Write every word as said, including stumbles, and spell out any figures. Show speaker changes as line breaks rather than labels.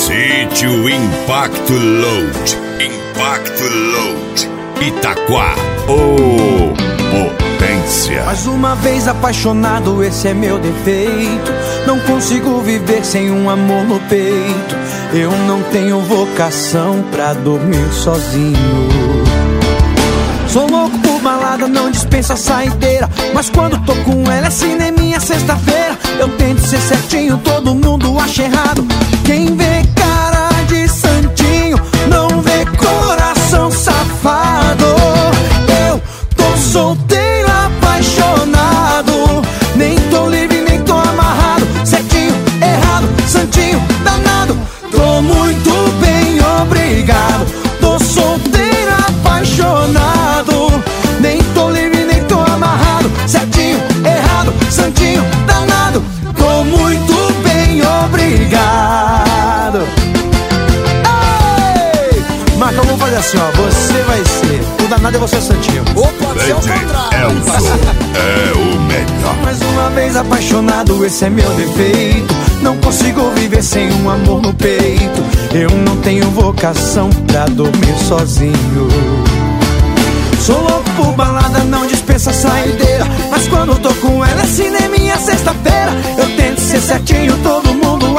Sítio Impacto Load. Impacto Load. Itaquá, ô potência.
Mais uma vez apaixonado, esse é meu defeito. Não consigo viver sem um amor no peito. Eu não tenho vocação pra dormir sozinho. Sou louco por balada, não dispensa saideira. Mas quando tô com ela é cineminha sexta-feira. Eu tento ser certinho, todo mundo acha errado. Quem vê cara de santinho não vê coração safado. Eu tô solteiro, apaixonado. Nem tô livre, nem tô amarrado. Certinho, errado, santinho, danado. Tô muito bem, obrigado. Tô solteiro, apaixonado. Nem tô livre, nem tô amarrado. Certinho, errado, santinho, danado. Tô muito bem, obrigado. Ei! Marca, vamos fazer assim, ó. Você vai ser o danado e você é santinho.
Ou pode ser o contrário. É o melhor.
Mais uma vez apaixonado, esse é meu defeito. Não consigo viver sem um amor no peito. Eu não tenho vocação pra dormir sozinho. Sou louco por balada, não dispensa saideira. Mas quando tô com ela é cineminha sexta-feira. Eu tento ser certinho, todo mundo